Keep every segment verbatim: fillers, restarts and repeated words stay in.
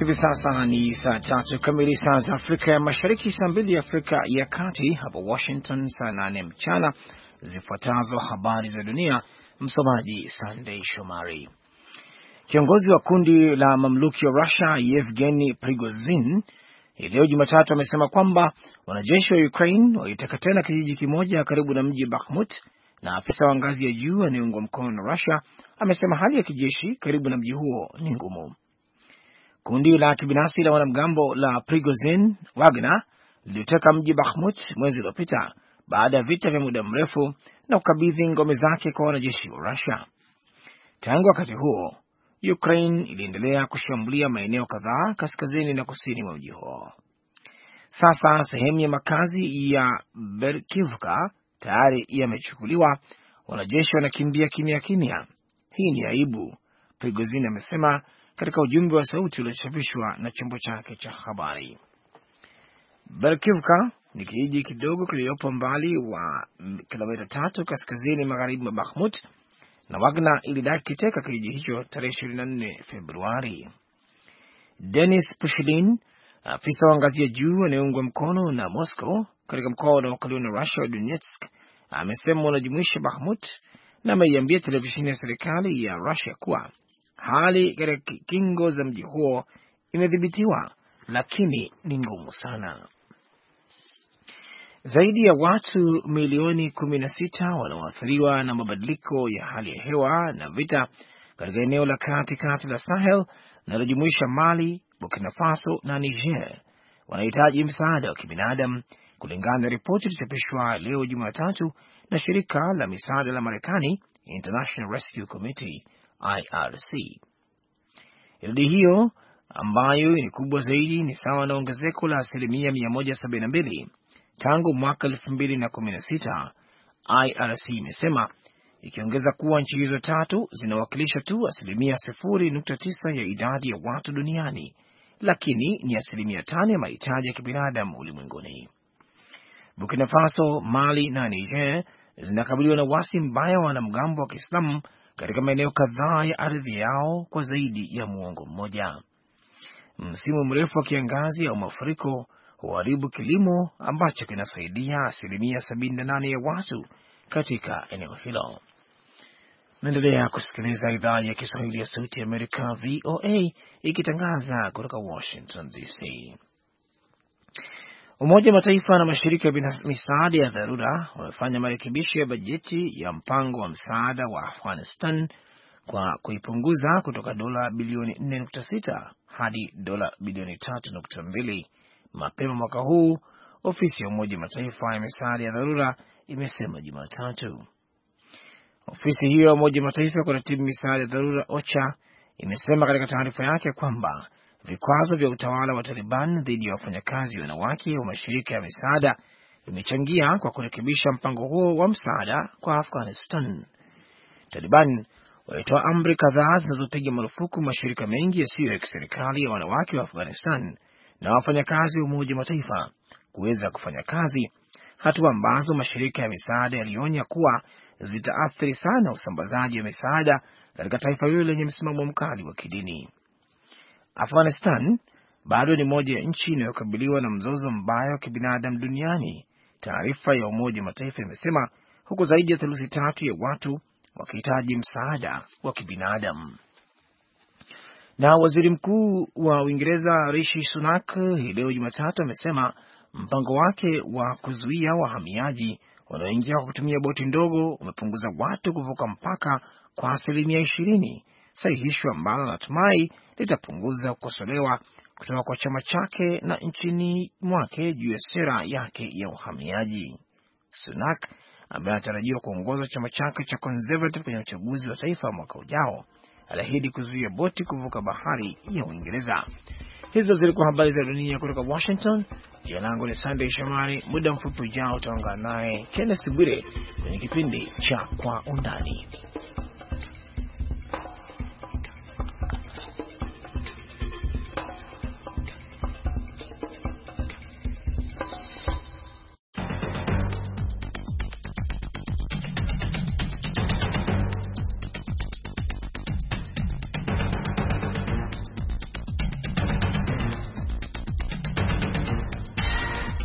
Hivi sasa ni saa tatu kamili saa za Afrika ya Mashariki, saa mbili Afrika ya Kati, hapa Washington saa nane mchana. Zifuatazo habari za dunia, msomaji Sunday Shomari. Kiongozi wa kundi la mamluki wa Russia Yevgeny Prigozhin leo Jumatatu amesema kwamba wanajeshi wa Ukraine waliteka tena kijiji kimoja karibu na mji Bakhmut, na afisa wa ngazi ya juu anayeungwa mkono na Russia amesema hali ya kijeshi karibu na mji huo ni ngumu. Kundi la kibinafsi la wanamgambo la Prigozhin, Wagner, liliteka mji Bakhmut mwezi uliopita baada ya vita vya muda mrefu na kukabidhi ngome zake kwa wanajeshi wa Russia. Tangu wakati huo, Ukraine iliendelea kushambulia maeneo kadhaa kaskazini na kusini mwa mji huo. Sasa sehemu ya makazi ya Berkivka tayari yamechukuliwa, wanajeshi wanakimbia kimya kimya. Hii ni aibu, Prigozhin amesema katika ujumbe wa sauti uliochapishwa na chombo chake cha habari. Berkivka ni kijiji kidogo kilichopo mbali wa kilomita tatu kaskazini magharibi mwa Bakhmut, na Wagner ilidai kiteka kijiji hicho tarehe ishirini na nne Februari. Denis Pushilin, afisa wa ngazi ya juu anayeungwa mkono na Moscow katika mkoa unaokaliwa na Russia wa Donetsk, amesema unajumuisha Bakhmut, na ameiambia televisheni ya serikali ya Russia kuwa hali katika kingo za mji huo imedhibitiwa, lakini ni ngumu sana. Zaidi ya watu milioni kumi na sita wanaoathiriwa na mabadiliko ya hali ya hewa na vita katika eneo la kati kati la Sahel linalojumuisha Mali, Burkina Faso na Niger wanahitaji msaada wa kibinadamu, kulingana na ripoti iliyochapishwa leo Jumatatu na shirika la misaada la Marekani International Rescue Committee I R C. Idadi hiyo ambayo ni kubwa zaidi ni sawa na ongezeko la asilimia mia moja sabini na mbili tangu mwaka elfu mbili na kumi na sita, I R C imesema, ikiongeza kuwa nchi hizo tatu zinawakilisha tu asilimia sifuri nukta tisa ya idadi ya watu duniani, lakini ni asilimia tano ya mahitaji ya kibinadamu ulimwenguni. Burkina Faso, Mali na Niger zinakabiliwa na wasi mbaya wa wanamgambo wa Kiislamu katika maeneo kadhaa ya ardhi yao kwa zaidi ya muongo mmoja. Msimu mrefu wa kiangazi au mafuriko huharibu kilimo ambacho kinasaidia asilimia sabini na nane ya watu katika eneo hilo. Naendelea kusikiliza idhaa ya Kiswahili ya Sauti ya Amerika V O A ikitangaza kutoka Washington D C. Umoja wa Mataifa na mashirika ya misaada ya dharura wamefanya marekebisho ya bajeti ya mpango wa msaada wa Afghanistan kwa kuipunguza kutoka dola bilioni nne nukta sita hadi dola bilioni tatu nukta mbili mapema mwaka huu, ofisi ya Umoja wa Mataifa ya misaada ya dharura imesema Jumatatu. Ofisi hiyo ya Umoja wa Mataifa ya kuratibu misaada ya dharura OCHA imesema katika taarifa yake kwamba vikwazo vya utawala wa Taliban dhidi ya wafanyakazi wanawake wa mashirika ya misaada vimechangia kwa kurekebisha mpango huo wa msaada kwa Afghanistan. Taliban walitoa amri kadhaa zinazopiga marufuku mashirika mengi yasiyo ya kiserikali ya wanawake wa Afghanistan na wafanyakazi wa Umoja wa Mataifa kuweza kufanya kazi, hatua ambazo mashirika ya misaada yalionya kuwa zitaathiri sana usambazaji wa misaada katika taifa hilo lenye msimamo mkali wa kidini. Afghanistan bado ni moja ya nchi inayokabiliwa na mzozo mbaya wa kibinadamu duniani, taarifa ya Umoja wa Mataifa imesema, huku zaidi ya theluthi tatu ya watu wakihitaji msaada wa kibinadamu. Na waziri mkuu wa Uingereza Rishi Sunak leo Jumatatu amesema mpango wake wa kuzuia wahamiaji wanaoingia kwa kutumia boti ndogo umepunguza watu kuvuka mpaka kwa asilimia ishirini, sahihisho ambalo natumai litapunguza kukosolewa kutoka kwa chama chake na nchini mwake juu ya sera yake ya uhamiaji. Sunak ambaye anatarajiwa kuongoza chama chake cha Conservative kwenye uchaguzi wa taifa mwaka ujao aliahidi kuzuia boti kuvuka bahari ya Uingereza. Hizo zilikuwa habari za dunia kutoka Washington. Jina langu ni Sunday Shomari. Muda mfupi ujao utaungana naye Kenneth Bwire kwenye kipindi cha Kwa Undani.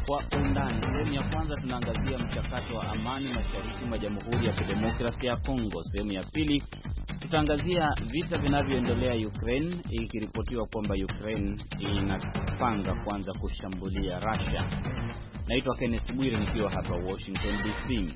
Kwa undani, sehemu ya kwanza tunaangazia mchakato wa amani mashariki mwa Jamhuri ya Kidemokrasia ya Kongo. Sehemu ya pili tutaangazia vita vinavyoendelea Ukraine, ikiripotiwa kwamba Ukraine inapanga kuanza kushambulia Russia. Naitwa Kenneth Bwire nikiwa hapa Washington D C.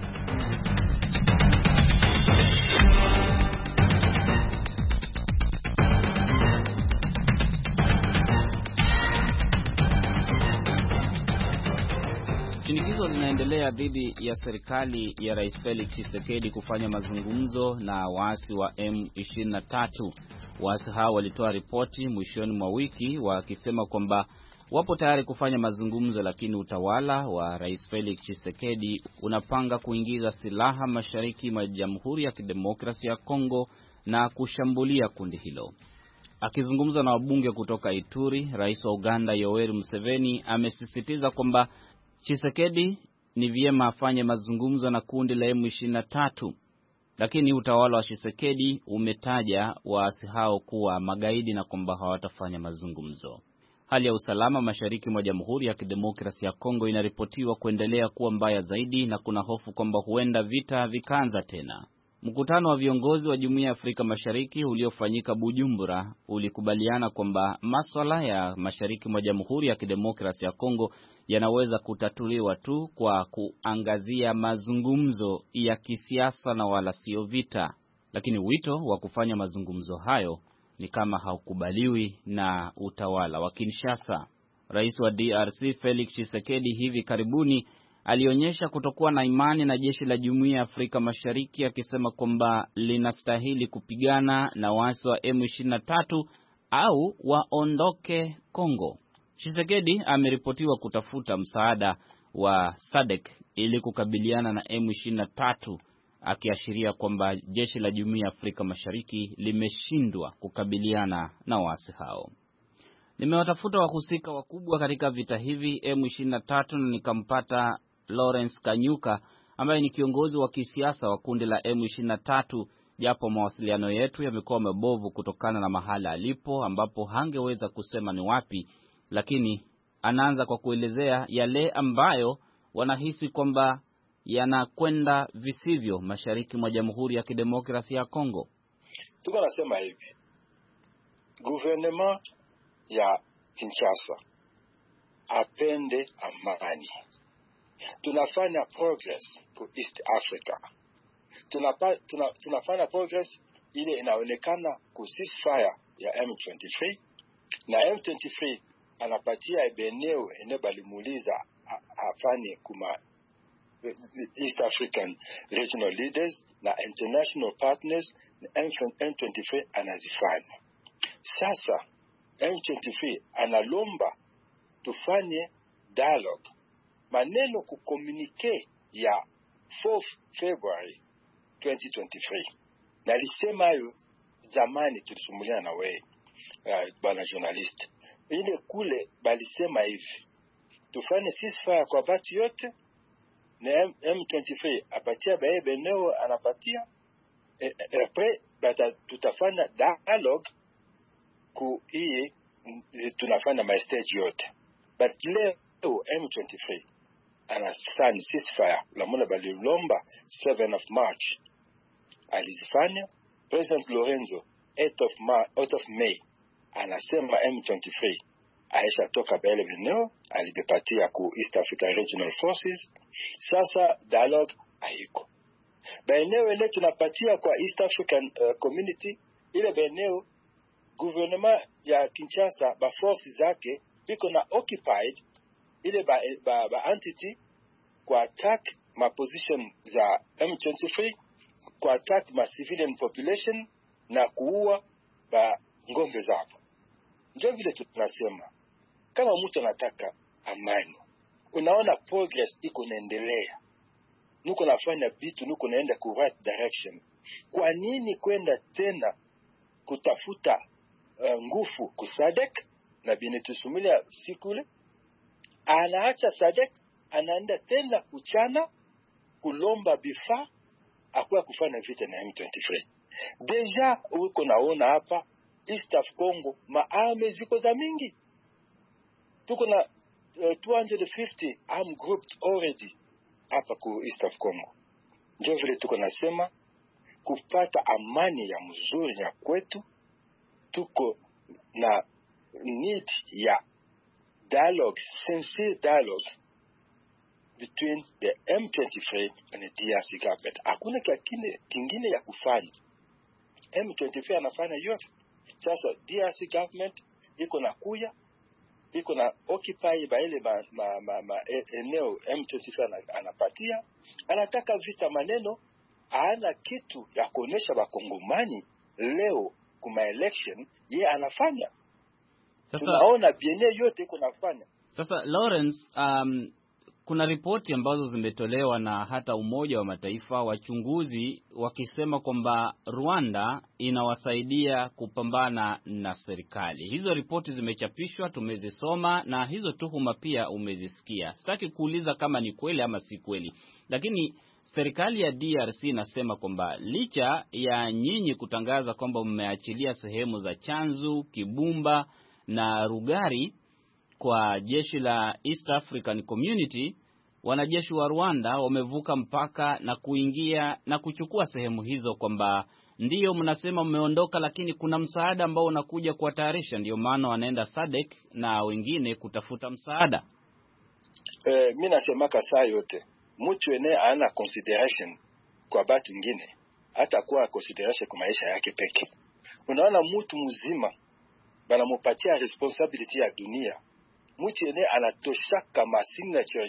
Shinikizo linaendelea dhidi ya serikali ya Rais Felix Tshisekedi kufanya mazungumzo na waasi wa M ishirini na tatu. Waasi hao walitoa ripoti mwishoni mwa wiki wakisema kwamba wapo tayari kufanya mazungumzo, lakini utawala wa Rais Felix Tshisekedi unapanga kuingiza silaha mashariki mwa Jamhuri ya Kidemokrasia ya Kongo na kushambulia kundi hilo. Akizungumza na wabunge kutoka Ituri, Rais wa Uganda Yoweri Museveni amesisitiza kwamba Tshisekedi ni vyema afanye mazungumzo na kundi la M ishirini na tatu, lakini utawala wa Tshisekedi umetaja waasi hao kuwa magaidi na kwamba hawatafanya mazungumzo. Hali ya usalama mashariki mwa Jamhuri ya Kidemokrasia ya Kongo inaripotiwa kuendelea kuwa mbaya zaidi na kuna hofu kwamba huenda vita vikaanza tena. Mkutano wa viongozi wa Jumuiya ya Afrika Mashariki uliofanyika Bujumbura ulikubaliana kwamba masuala ya mashariki mwa Jamhuri ya Kidemokrasia ya Kongo yanaweza kutatuliwa tu kwa kuangazia mazungumzo ya kisiasa na wala sio vita. Lakini wito wa kufanya mazungumzo hayo ni kama haukubaliwi na utawala wa Kinshasa. Rais wa D R C Felix Tshisekedi hivi karibuni alionyesha kutokuwa na imani na jeshi la Jumuiya ya Afrika Mashariki, akisema kwamba linastahili kupigana na waasi wa M ishirini na tatu au waondoke Kongo. Tshisekedi ameripotiwa kutafuta msaada wa S A D C ili kukabiliana na M ishirini na tatu, akiashiria kwamba jeshi la Jumuiya ya Afrika Mashariki limeshindwa kukabiliana na waasi hao. Nimewatafuta wahusika wakubwa katika vita hivi M ishirini na tatu na nikampata Lawrence Kanyuka ambaye ni kiongozi wa kisiasa wa kundi la M ishirini na tatu, japo mawasiliano yetu yamekuwa mabovu kutokana na mahala alipo ambapo hangeweza kusema ni wapi, lakini anaanza kwa kuelezea yale ambayo wanahisi kwamba yanakwenda visivyo mashariki mwa Jamhuri ya Kidemokrasia ya Kongo. Tuko nasema hivi, gouvernement ya Kinshasa apende amani. Tunafanya progress for East Africa. Tunapa, tuna, tunafanya progress ile inaonekana ku ceasefire ya M twenty-three, na M twenty-three anapatia ebeneo ene balimuliza afanye kuma East African regional leaders na international partners, na M twenty-three anazifanya. Sasa M twenty-three analomba tufanye dialogue. Maneno kukomunike ya fourth February twenty twenty-three. Nalisema hayo zamani tulisumulia na wewe uh, bwana journalist. Ile kule balisema hivi, tufanye ceasefire kwa batu yote, na M twenty-three apatia bae beneo anapatia e, e, pre bata tutafanya dialogue ku hii tunafanya my stage yote. But leo M twenty-three anasign ceasefire la mona balilomba seventh of March alizifanya. President Lorenzo eighth of March, eighth of May anasema M twenty-three aisha toka bele veneo alibepatia ku East African Regional Forces. Sasa dialogue haiko. Baeneo ile tunapatia kwa East African uh, Community, ile baeneo gouvernement ya Kinshasa ba forces zake biko na occupied ile ba, ba, ba entity kwa attack ma position za M twenty-three, kwa attack ma civilian population na kuua ba ngombe zao. Ndio vile tunasema kama mtu anataka amani, unaona progress iko naendelea, nuko nafanya vitu, nuko naenda ku right direction. Kwa nini kwenda tena kutafuta uh, nguvu ku S A D C na binetusumilia sikule? Anaacha S A D C, anaenda tena kuchana kulomba bifa akuwa kufanya vita na M twenty-three. Deja uko naona hapa East of Congo maarme ziko za mingi. Tuko na uh, two hundred fifty armed groups already hapa ku East of Congo. Ndio vile tuko nasema kupata amani ya mzuri ya kwetu, tuko na need ya dialogue, sincere dialogue between the M twenty-three and the D R C government. Hakuna kingine kingine ya kufanya. M twenty-three anafanya yote. Sasa D R C government iko na kuya, iko na occupy ba ile ma, ma, ma, ma eneo M twenty-three anapatia, anataka vita maneno, hana kitu ya kuonesha bakongomani leo kuma election ye anafanya. Sasa tunaona biene yote iko nafanya. Sasa Lawrence, um, kuna ripoti ambazo zimetolewa na hata Umoja wa Mataifa, wachunguzi wakisema kwamba Rwanda inawasaidia kupambana na serikali. Hizo ripoti zimechapishwa, tumezisoma, na hizo tuhuma pia umezisikia. Sitaki kuuliza kama ni kweli ama si kweli, lakini serikali ya D R C inasema kwamba licha ya nyinyi kutangaza kwamba mmeachilia sehemu za Chanzu, Kibumba na Rugari kwa jeshi la East African Community, wanajeshi wa Rwanda wamevuka mpaka na kuingia na kuchukua sehemu hizo, kwamba ndiyo mnasema mmeondoka, lakini kuna msaada ambao unakuja kuwatayarisha, ndio maana wanaenda S A D C na wengine kutafuta msaada. Eh, mimi nasema kasa yote mtu ene ana consideration kwa batu wengine, hata kwa consideration kwa maisha yake peke. Unaona mtu mzima banamupatia responsibility ya dunia, mtu ene anatosha kama signature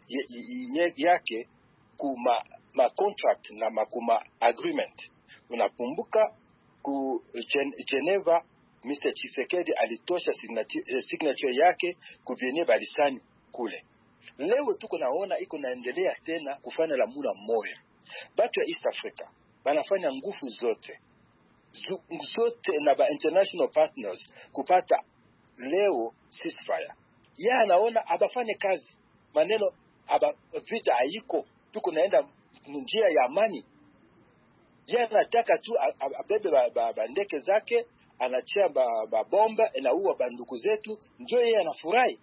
yake kuma ma contract na makuma agreement. Unapumbuka ku Geneva, Mister Tshisekedi alitosha signature, signature yake kubiene balisani kule. Leo tuko naona iko naendelea tena kufanya la mula moya. Batu ya East Africa banafanya nguvu zote zote na ba international partners kupata leo ceasefire. Ya anaona abafanye kazi maneno aba vita haiko, tuko naenda njia ya amani. Ya anataka tu abebe ba, ba, ba ndeke zake, anachia ba, ba bomba inaua banduku zetu, ndio yeye anafurahi.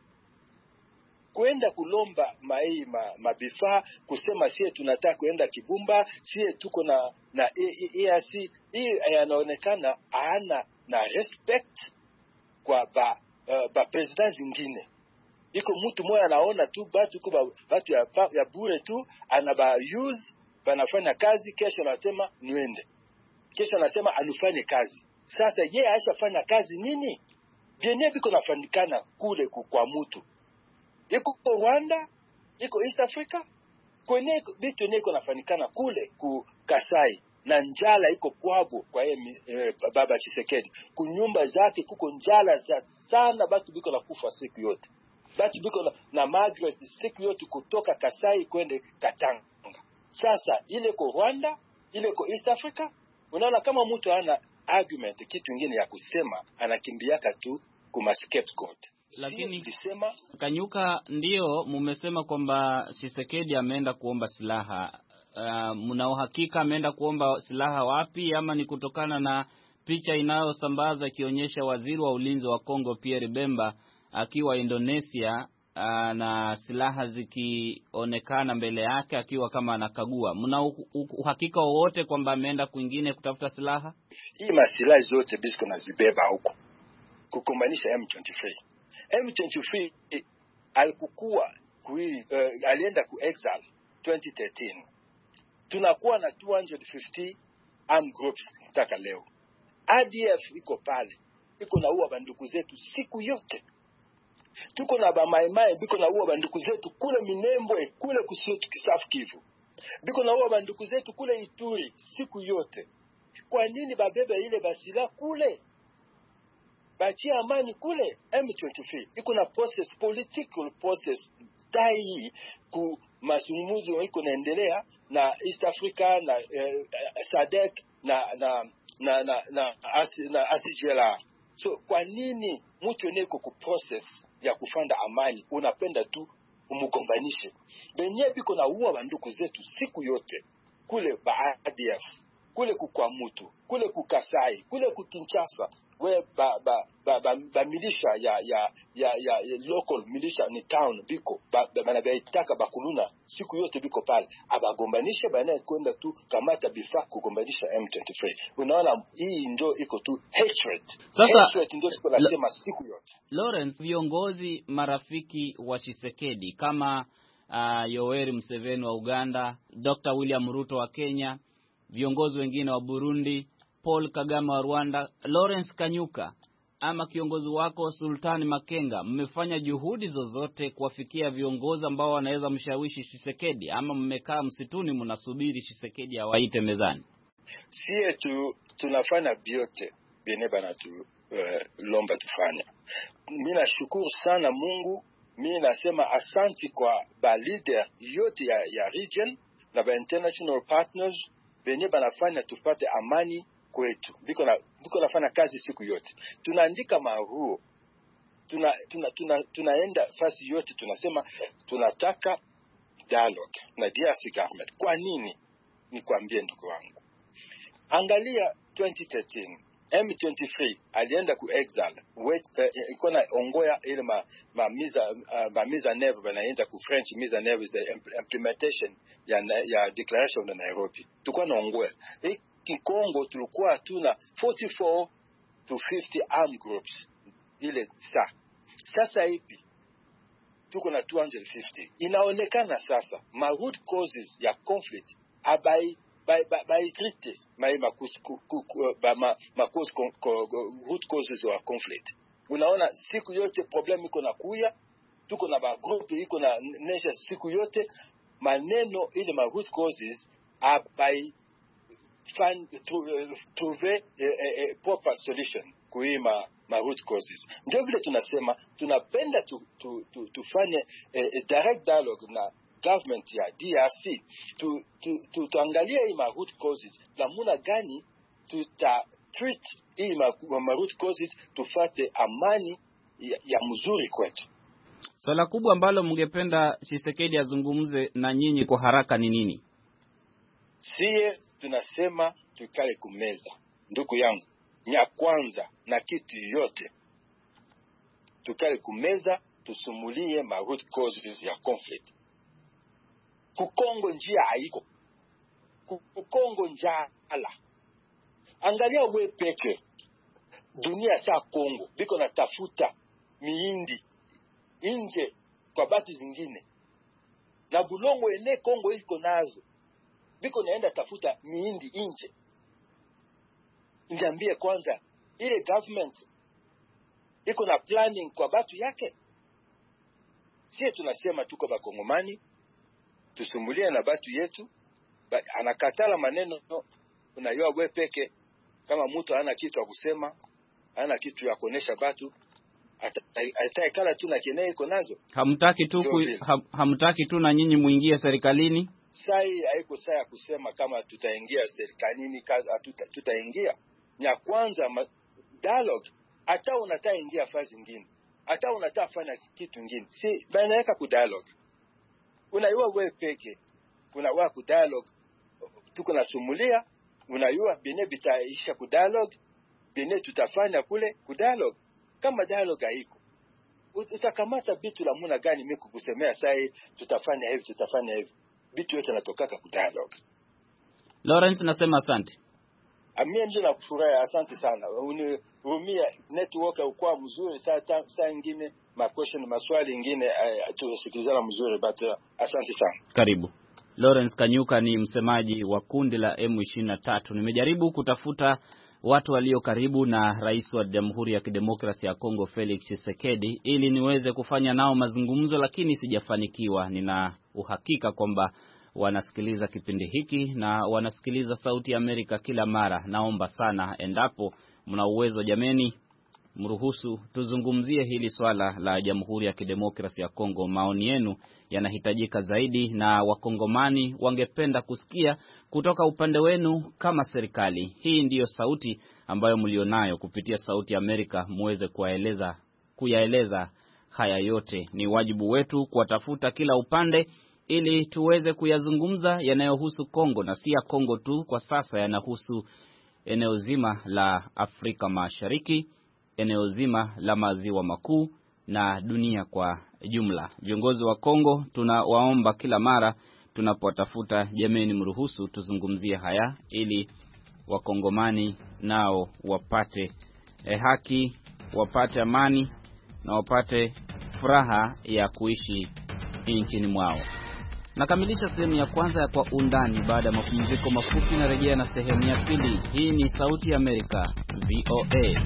Kuenda kulomba mai ma, mabifaa kusema sie tunataka kuenda Kibumba, sie tuko na na E A C, hii yanaonekana hana na respect kwa ba uh, ba president zingine. Iko mtu mmoja anaona tu batu kwa batu ya, ya bure tu, anaba use banafanya kazi, kesho anasema niende, kesho anasema anufanye kazi. Sasa yeye aishafanya kazi nini? Bienye biko nafanikana kule kwa mtu. Iko Rwanda, iko East Africa, kwenye bitu neko nafanikana kule ku Kasai, na njala iko kwabo kwa ye, e, baba Tshisekedi. Kunyumba zake kuko njala za sana, batu biko na kufa siku yote. Batu biko na, na Margaret siku yote kutoka Kasai kwende Katanga. Sasa ile ko Rwanda, ile ko East Africa, unaona kama mtu ana argument kitu kingine ya kusema, anakimbiaka tu kuma scapegoat. Lakini disema, Kanyuka, ndio mumesema kwamba Tshisekedi ameenda kuomba silaha. Uh, mna uhakika ameenda kuomba silaha wapi, ama ni kutokana na picha inayosambaza ikionyesha waziri wa ulinzi wa Kongo Pierre Bemba akiwa Indonesia, uh, na silaha zikionekana mbele yake akiwa kama anakagua? Mna uhakika wowote kwamba ameenda kwingine kutafuta silaha? Hii masilaha zote bisiko na zibeba huko kukumanisha M twenty-three. M twenty-three alikuwa kui, uh, alienda ku exile twenty thirteen. Tunakuwa na two hundred fifty armed groups mpaka leo. A D F iko pale, iko na uwa banduku zetu siku yote. Tuko na ba maimai biko na uwa banduku zetu kule Minembwe, kule kusitu Kisafu Kivu. Biko na uwa banduku zetu kule Ituri siku yote. Kwa nini babebe ile basila kule? Bachia amani kule. M twenty-three iko na process, political process dai ku masumuzo iko naendelea na East Africa na eh, S A D C na na na na na, asi, na asijela. So kwa nini mtu neko ku process ya kufanda amani unapenda tu umugombanishe? Benye biko na uwa banduku zetu siku yote kule ba A D F, kule ku kwa mtu, kule ku Kasai, kule ku Kinshasa, we ba ba ba, ba, ba militia ya ya ya ya, ya local militia ni town biko banabaitaka ba bakuluna siku yote biko pale abagombanisha bana kwenda tu kamata bifa kugombanisha M twenty-three. Unaona hii ndio iko tu hatred. Sasa hatred ndio iko nasema siku yote. Lawrence, viongozi marafiki wa Tshisekedi kama uh, Yoweri Museveni wa Uganda, Doctor William Ruto wa Kenya, viongozi wengine wa Burundi, Paul Kagame wa Rwanda, Lawrence Kanyuka ama kiongozi wako Sultani Makenga, mmefanya juhudi zozote kuwafikia viongozi ambao wanaweza mshawishi Tshisekedi, ama mmekaa msituni mnasubiri Tshisekedi awaite mezani? Sie tu tunafanya biote bene bana tu uh, lomba tufanya. Mimi nashukuru sana Mungu, mimi nasema asanti kwa ba leader yote ya, ya region na ba international partners bene banafanya tupate amani kwetu. Biko na biko nafanya kazi siku yote. Tunaandika maruo. Tuna tuna tuna tunaenda fasi yote tunasema tunataka dialogue na D R C government. Kwa nini? Nikwambie ndugu wangu. Angalia twenty thirteen M twenty-three alienda ku exile. Wait uh, ikona ongoya ile ma ma miza uh, ma miza neve banaenda ku French miza neve is the implementation ya ya declaration of Nairobi. Tukua na ongoya. Kongo tulikuwa tuna forty-four to fifty armed groups ile saa. Sasa hivi tuko na two hundred fifty. Inaonekana sasa ma root causes ya conflict abai by by by treaty my makus ba ma makus root causes ya conflict. Unaona siku yote problem iko na kuya, tuko na ba group iko na nesha siku yote maneno ile ma root causes abai find to uh, trouver a, a, a proper solution kuima ma root causes. Ndio vile tunasema tunapenda tu, tu, tu, tufanye a, a direct dialogue na government ya D R C tu, tu, tu tuangalie hii ma root causes namuna gani tuta treat hii ma, ma root causes tufate amani ya, ya mzuri kwetu. Swala kubwa ambalo mngependa Tshisekedi azungumze na nyinyi kwa haraka ni nini? Sie tunasema tukale kumeza. Ndugu yangu, nya kwanza na kitu yote tukale kumeza tusumulie ma root causes ya conflict. Kukongo njia haiko. Kukongo njala. Angalia we peke. Dunia saa Kongo biko na tafuta miindi nje kwa batu zingine. Na bulongo ene Kongo iko nazo. Biko naenda tafuta miindi nje. Niambie kwanza ile government iko na planning kwa batu yake. Sisi tunasema tuko bakongomani tusumbulie na batu yetu, anakatala maneno unayua wewe peke kama mtu hana kitu ya kusema, hana kitu ya kuonesha batu, ataikala tu na keneye iko nazo. Hamtaki tu ku, ham, hamtaki tu na nyinyi muingie serikalini? Sai haiko saa ya kusema kama tutaingia serikalini tuta, tutaingia. Nya kwanza ma, dialogue hata unataka ingia fazi nyingine. Hata unataka fanya kitu kingine. Si banaweka ku dialogue. Unayua wewe peke. Unawa ku dialogue. Tuko na sumulia, unayua bine bitaisha ku dialogue, bine tutafanya kule ku dialogue. Kama dialogue haiko, utakamata bitu la muna gani mimi kukusemea sai tutafanya hivi tutafanya hivi. Bitu yote natokaka ku dialogue. Lawrence, nasema asante. Amia nje na kufurahi, asante sana. Unirumia network ukua mzuri saa saa nyingine ma question maswali nyingine uh, tusikilizana mzuri but uh, asante sana. Karibu. Lawrence Kanyuka ni msemaji wa kundi la M ishirini na tatu. Nimejaribu kutafuta watu walio karibu na rais wa Jamhuri ya Kidemokrasia ya Kongo Felix Tshisekedi ili niweze kufanya nao mazungumzo, lakini sijafanikiwa. Nina uhakika kwamba wanasikiliza kipindi hiki na wanasikiliza Sauti ya Amerika kila mara. Naomba sana, endapo mna uwezo jameni, mruhusu tuzungumzie hili swala la Jamhuri ya Kidemokrasia ya Kongo. Maoni yenu yanahitajika zaidi na wakongomani wangependa kusikia kutoka upande wenu kama serikali. Hii ndiyo sauti ambayo mlionayo kupitia Sauti ya Amerika, muweze kuyaeleza kuyaeleza haya yote. Ni wajibu wetu kuwatafuta kila upande ili tuweze kuyazungumza yanayohusu Kongo, na si ya Kongo tu kwa sasa, yanahusu eneo zima la Afrika Mashariki, eneo zima la Maziwa Makuu na dunia kwa jumla. Viongozi wa Kongo tunawaomba kila mara tunapotafuta jameni, mruhusu tuzungumzie haya ili wakongomani nao wapate eh, haki, wapate amani na wapate furaha ya kuishi nchini mwao. Nakamilisha sehemu ya kwanza ya Kwa Undani. Baada ya mapumziko mafupi na rejea na sehemu ya pili. Hii ni Sauti ya Amerika, V O A.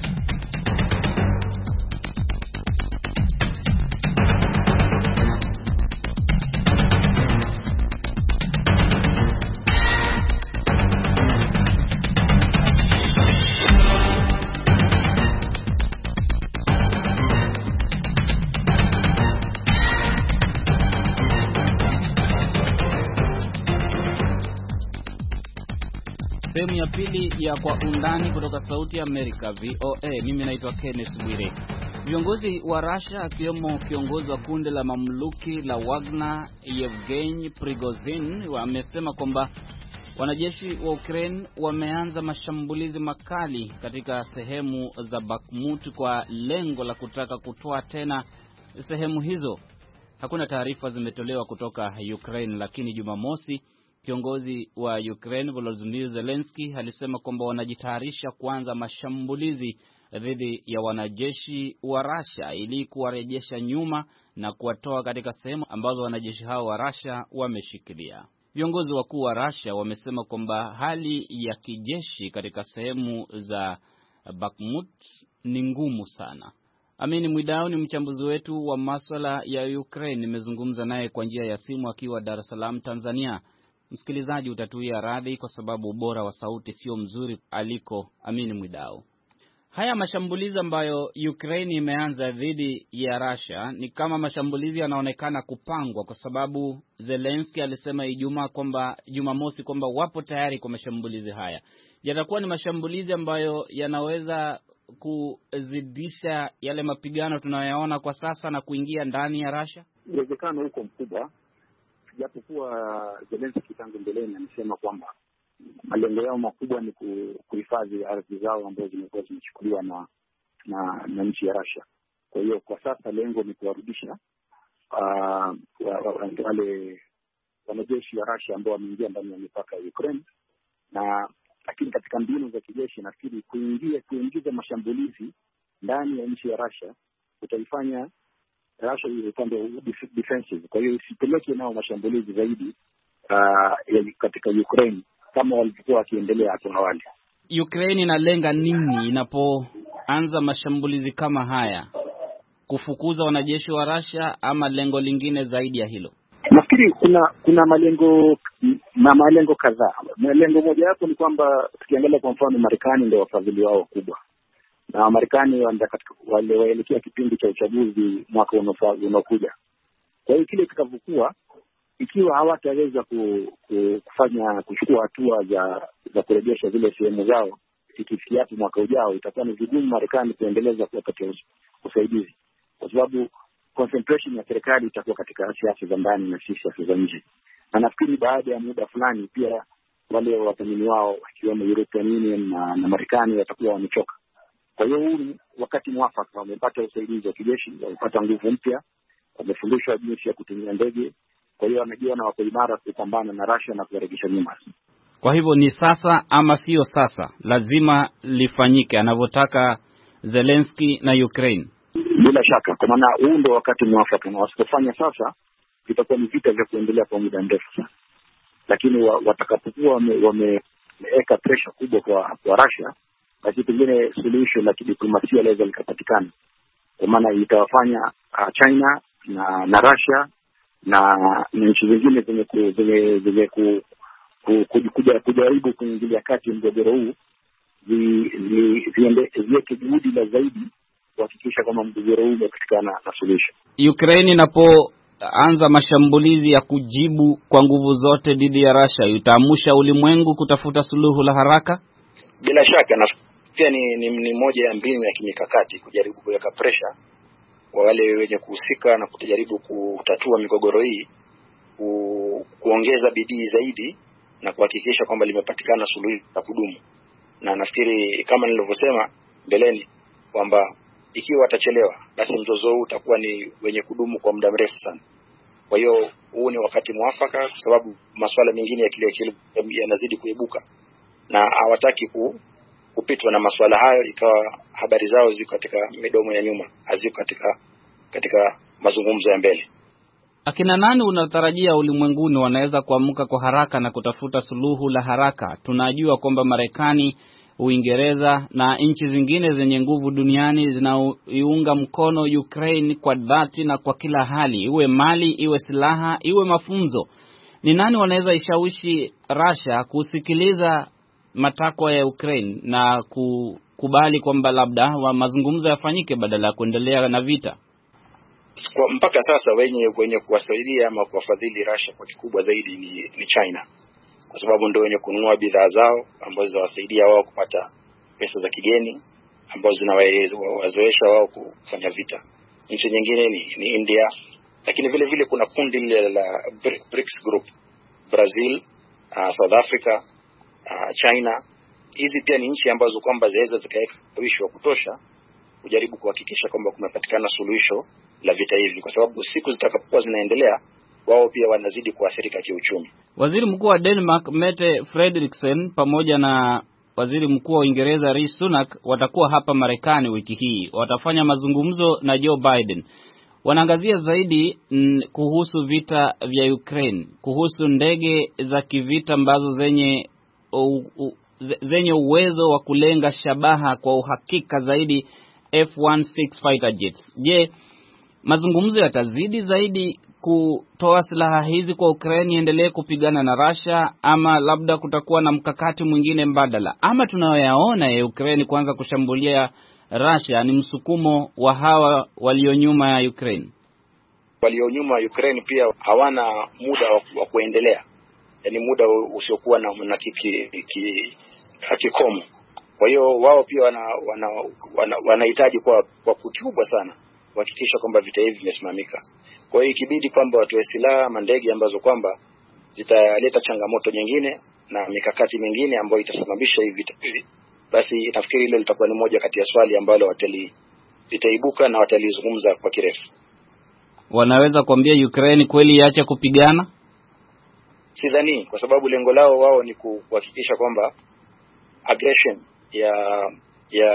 Sehemu ya pili ya Kwa Undani kutoka Sauti ya Amerika, V O A. Mimi naitwa Kenneth Bwire. Viongozi wa Russia akiwemo kiongozi wa kundi la mamluki la Wagner Yevgeny Prigozhin wamesema kwamba wanajeshi wa Ukraine wameanza mashambulizi makali katika sehemu za Bakhmut kwa lengo la kutaka kutoa tena sehemu hizo. Hakuna taarifa zimetolewa kutoka Ukraine, lakini Jumamosi kiongozi wa Ukraine Volodymyr Zelensky alisema kwamba wanajitayarisha kuanza mashambulizi dhidi ya wanajeshi wa Russia ili kuwarejesha nyuma na kuwatoa katika sehemu ambazo wanajeshi hao wa Russia wameshikilia. Viongozi wakuu wa Russia wamesema kwamba hali ya kijeshi katika sehemu za Bakhmut ni ngumu sana. Amini Mwidau ni mchambuzi wetu wa masuala ya Ukraine. Nimezungumza naye kwa njia ya simu akiwa Dar es Salaam, Tanzania. Msikilizaji utatuia radhi kwa sababu ubora wa sauti sio mzuri aliko Amini Mwidau. Haya mashambulizi ambayo Ukraine imeanza dhidi ya Russia ni kama mashambulizi yanaonekana kupangwa, kwa sababu Zelensky alisema Ijumaa kwamba Jumamosi kwamba wapo tayari kwa mashambulizi haya. Yatakuwa ni mashambulizi ambayo yanaweza kuzidisha yale mapigano tunayoyaona kwa sasa na kuingia ndani ya Russia. Uwezekano huko mkubwa, japokuwa Zelensky tangu mbeleni amesema kwamba malengo yao makubwa ni kuhifadhi ardhi zao ambazo zimekuwa zimechukuliwa na na, na nchi ya Russia. Kwa hiyo kwa sasa lengo ni kuwarudisha uh, wale wanajeshi wa Russia ambao wameingia ndani ya mipaka ya Ukraine. Na lakini katika mbinu za kijeshi nafikiri kuingia kuingiza mashambulizi ndani ya nchi ya Russia utaifanya Russia iwe upande defensive. Kwa hiyo isipeleke nao mashambulizi zaidi uh, katika Ukraine kama walivyokuwa wakiendelea hapo awali. Ukraine inalenga nini inapoanza mashambulizi kama haya? Kufukuza wanajeshi wa Russia ama lengo lingine zaidi ya hilo? Nafikiri kuna kuna malengo na malengo kadhaa. Malengo moja hapo ni kwamba tukiangalia kwa mfano Marekani ndio wafadhili wao wakubwa. Na Marekani wale waelekea kipindi cha uchaguzi mwaka unaokuja. Kwa hiyo kile kitakavyokuwa, ikiwa hawataweza ku, ku, kufanya kuchukua hatua za za kurejesha zile sehemu zao ikifikia hapo mwaka ujao, itakuwa ni vigumu Marekani kuendeleza kuwapatia usaidizi, kwa sababu concentration ya serikali itakuwa katika siasa za ndani na siasa za nje. Na nafikiri baada ya muda fulani pia wale wathamini wao wakiwemo European Union na, na Marekani watakuwa wamechoka. Kwa hiyo huu wakati mwafaka, wamepata usaidizi wa kijeshi, wamepata nguvu mpya, wamefundishwa jinsi ya kutumia ndege. Kwa hiyo wanajiona wako imara kupambana na Russia na kuwarejesha nyuma. Kwa hivyo ni sasa ama sio sasa, lazima lifanyike anavyotaka Zelensky na Ukraine. Bila shaka, kwa maana huu ndio wakati mwafaka, na wasipofanya sasa itakuwa ni vita vya kuendelea kwa muda mrefu sana. Lakini watakapokuwa wameweka wame, pressure kubwa kwa kwa Russia, basi pengine solution la kidiplomasia laweza likapatikana. Kwa maana itawafanya uh, China na na Russia na nchi zingine zenye ku, zenye zenye ku, ku, ku, kuja kujaribu kuingilia kati mgogoro huu ziweke juhudi la zaidi kuhakikisha kwamba mgogoro huu umepatikana na solution. Ukraine inapoanza mashambulizi ya kujibu kwa nguvu zote dhidi ya Russia, itaamsha ulimwengu kutafuta suluhu la haraka. Bila shaka, na pia ni, ni, ni moja ya mbinu ya kimikakati kujaribu kuweka pressure kwa wale wenye kuhusika na kujaribu kutatua migogoro hii, ku, kuongeza bidii zaidi na kuhakikisha kwamba limepatikana suluhu la kudumu. na nafikiri kama nilivyosema mbeleni kwamba ikiwa watachelewa, basi mzozo huu utakuwa ni wenye kudumu kwa muda mrefu sana. Kwa hiyo huu ni wakati mwafaka, kwa sababu masuala mengine ya kile kile yanazidi kuibuka na hawataki ku, kupitwa na masuala hayo ikawa habari zao ziko katika midomo ya nyuma, haziko katika katika mazungumzo ya mbele. Akina nani unatarajia ulimwenguni wanaweza kuamka kwa haraka na kutafuta suluhu la haraka? Tunajua kwamba Marekani, Uingereza na nchi zingine zenye nguvu duniani zinaiunga mkono Ukraine kwa dhati na kwa kila hali, iwe mali, iwe silaha, iwe mafunzo. Ni nani wanaweza ishawishi Russia kusikiliza matakwa ya Ukraine na kukubali kwamba labda wa mazungumzo yafanyike badala ya kuendelea na vita? Kwa mpaka sasa wenye wenye kuwasaidia ama kuwafadhili Russia kwa kikubwa zaidi ni, ni China, kwa sababu ndio wenye kununua bidhaa zao ambazo zinawasaidia wao kupata pesa za kigeni ambazo zinawazoesha wao kufanya vita. Nchi nyingine ni, ni India, lakini vile vile kuna kundi lile la BRICS group, Brazil, uh, South Africa, uh, China. Hizi pia ni nchi ambazo kwamba zaweza zikaweka ushawishi wa kutosha kujaribu kuhakikisha kwamba kumepatikana suluhisho la vita hivi, kwa sababu siku zitakapokuwa zinaendelea wao pia wanazidi kuathirika kiuchumi. Waziri Mkuu wa Denmark Mette Frederiksen pamoja na Waziri Mkuu wa Uingereza Rishi Sunak watakuwa hapa Marekani wiki hii. Watafanya mazungumzo na Joe Biden. Wanaangazia zaidi n, kuhusu vita vya Ukraine, kuhusu ndege za kivita ambazo zenye u, u, zenye uwezo wa kulenga shabaha kwa uhakika zaidi, F sixteen fighter jets. Je, mazungumzo yatazidi zaidi kutoa silaha hizi kwa Ukraine iendelee kupigana na Russia, ama labda kutakuwa na mkakati mwingine mbadala? Ama tunayoyaona ya Ukraine kwanza kushambulia Russia ni msukumo wa hawa walio nyuma ya Ukraine? Walio nyuma ya Ukraine pia hawana muda wa kuendelea, yani muda usiokuwa na na kiki, kiki, kikomo. Kwa hiyo wao pia wana wanahitaji wana, wana kwa kwa kikubwa sana kuhakikisha kwamba vita hivi vimesimamika. Kwa hiyo ikibidi kwamba watoe silaha, mandege ambazo kwamba zitaleta changamoto nyingine na mikakati mingine ambayo itasababisha hivi vita hivi, basi nafikiri hilo litakuwa ni moja kati ya swali ambalo watali litaibuka na watalizungumza kwa kirefu. Wanaweza kuambia Ukraine kweli iache kupigana? Sidhani, kwa sababu lengo lao wao ni kuhakikisha kwamba aggression ya ya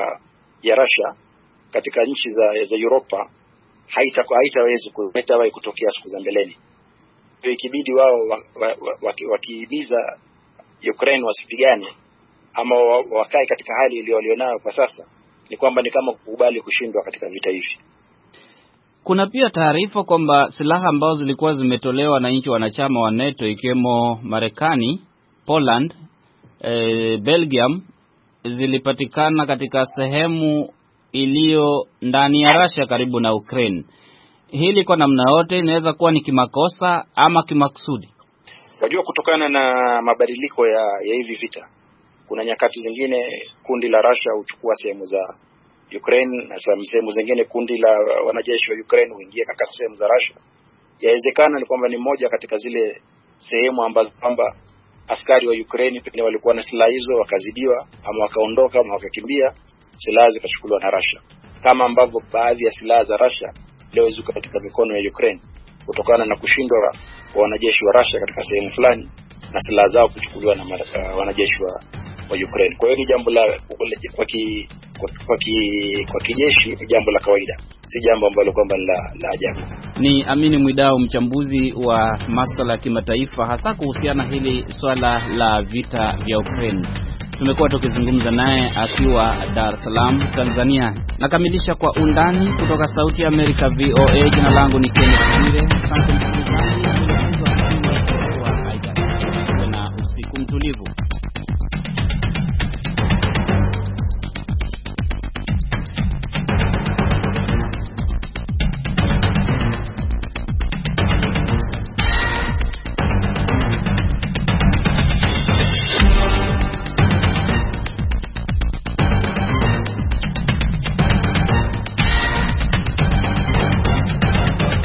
ya Russia katika nchi za za Europa haitakuwa haitaweza kuleta kutokea siku za mbeleni. Kwa ikibidi wao wakihimiza wa, wa, Ukraine wasipigane ama wakae katika hali ile walionayo kwa sasa, ni kwamba ni kama kukubali kushindwa katika vita hivi. Kuna pia taarifa kwamba silaha ambazo zilikuwa zimetolewa na nchi wanachama wa NATO ikiwemo Marekani, Poland, e, Belgium zilipatikana katika sehemu iliyo ndani ya Russia karibu na Ukraine. Hili kwa namna yote inaweza kuwa ni kimakosa ama kimakusudi? Wajua, kutokana na mabadiliko ya, ya hivi vita, kuna nyakati zingine kundi la Russia huchukua sehemu za Ukraine na sehemu zingine kundi la wanajeshi wa Ukraine huingia katika sehemu za Russia. Yawezekana ni kwamba ni moja katika zile sehemu ambazo kwamba askari wa Ukraine pengine walikuwa na silaha hizo wakazidiwa ama wakaondoka ama wakakimbia, silaha zikachukuliwa na Russia, kama ambavyo baadhi ya silaha za Russia leo ziko katika mikono ya Ukraine kutokana na kushindwa kwa wanajeshi wa Russia katika sehemu fulani na silaha zao kuchukuliwa na uh, wanajeshi wa, wa Ukraine. Kwa hiyo ni jambo la kwa ki, kwa, kwa, ki, kwa kijeshi ni jambo la kawaida, si jambo ambalo kwamba la, la ajabu. Ni Amini Mwidau, mchambuzi wa masuala ya kimataifa hasa kuhusiana hili swala la vita vya Ukraine. Tumekuwa tukizungumza naye akiwa Dar es Salaam, Tanzania. Nakamilisha kwa undani kutoka Sauti ya Amerika V O A. Jina langu ni Kenneth Bwire. Asante msikilizaji, na usiku mtulivu.